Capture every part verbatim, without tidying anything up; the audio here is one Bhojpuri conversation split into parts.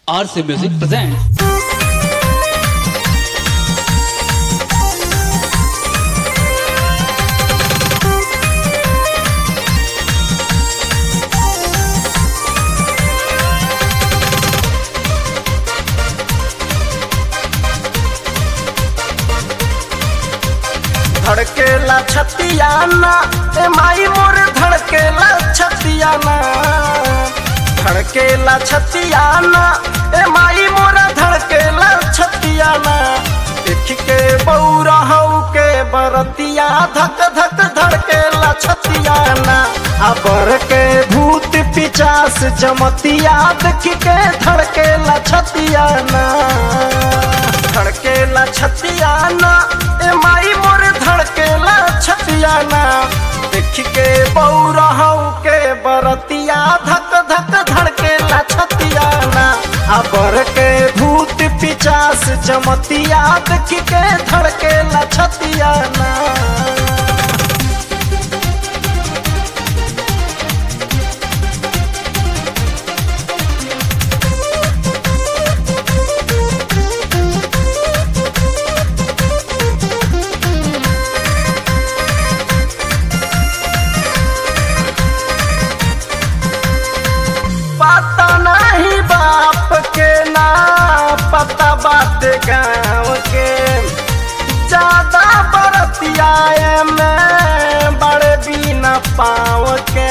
आर से म्यूजिक प्रेजेंट। धड़केला छतियाना ए माई मोर धड़केला छतियाना, धड़केला छतियाना ए माई मोर धड़केला छतियाना। देख के बौरा हऊ के बरतिया धक धक धड़केला छतियाना। अबर के भूत पिचास जमतिया देख के धड़केला छतियाना। धड़केला छतियाना ए माई मोर धड़केला छतियाना। देख के बौरा हऊ के बरतिया धक धक धड़केला छतियाना। अबर के भूत पिचास जमतिया देख के धड़केला छतियाना। पता नहीं बाप के ना पता बात गाँव के, ज्यादा बरतिया में बड़े बिना पाँव के।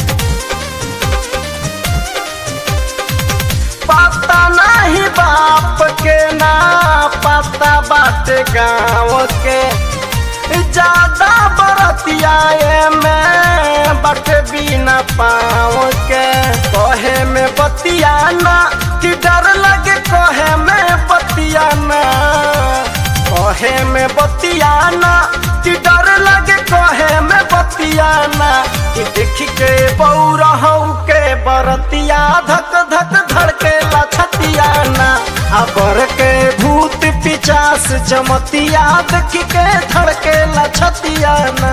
पता नहीं बाप के ना पता बात गाँव के, ज्यादा बरतिया में बट बिना पाँव के। कहे में बतियाना कि डर लगे कहे में बतियाना, कहे में बतियाना कि डर लगे कहे में बतियाना। कि देख के बौरा हऊ के बरतिया धक धक धड़केला छतियाना। अबर के भूत पिचास जमतिया देख के धड़केला छतियाना।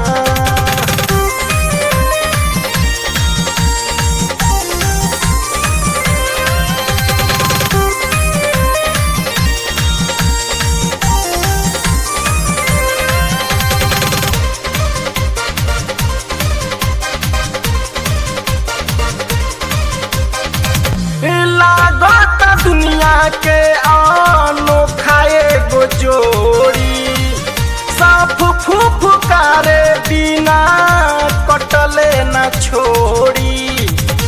लागत दुनिया के अनोखा एगो जोड़ी, साफ फुफकारे बिना कटले न छोड़ी।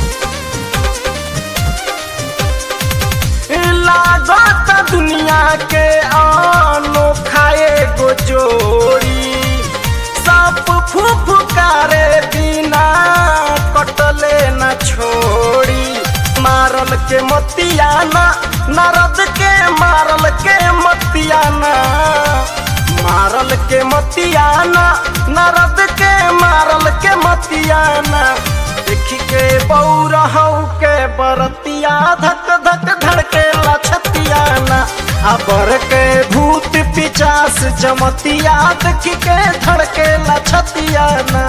लागत दुनिया के अनोखा एगो जोड़ी, साफ फुफकारे बिना कटले न छोड़ी। मारल के मतियाना नारद के मारल के मतियाना, मारल के मतियाना नारद के मारल के मतियाना। देख के बौरा हऊ के बरतिया धक धक धड़केला छतियाना। अबर के भूत पिचास जमतिया देख के धड़केला छतियाना।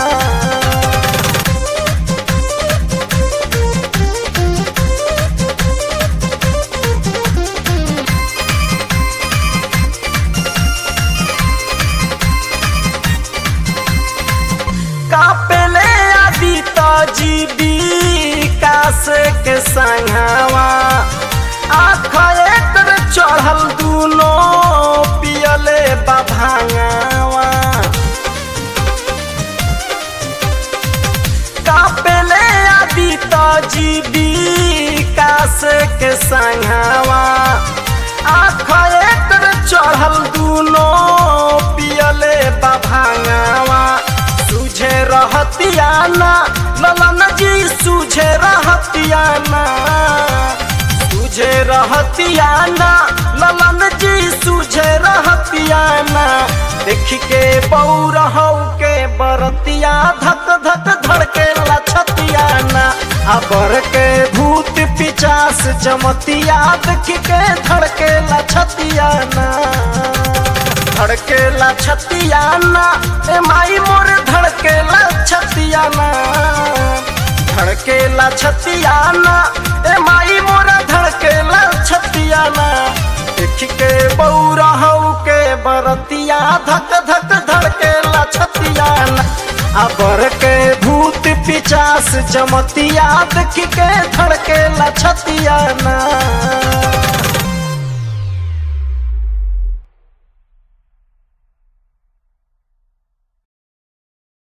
कापेले आदि जीवी कास के संगवा, आँख एकर चढ़ल दूनो पियले बभांगवा। कापेले आदि जीवी कास के संगवा, आँख एकर चढ़ल दूनो पियले बभांगवा। सूझे रहतियाना ललन जी सूझे रहतियाना, सूझे रहतियाना ललन जी सूझे रहतियाना। देख के बौरा हऊ के बरतिया धक धक धड़केला छतियाना। अबर के भूत पिचास जमतिया देख के धड़केला छतियाना। धड़केला छतियाना ए माई मोर धड़केला छतियाना। धड़केला छतियाना ए माई मोरा धड़केला बरतिया धक धक धड़केला छतिया ना। अबर के भूत पिचास जमतिया देख के धड़केला छतिया ना।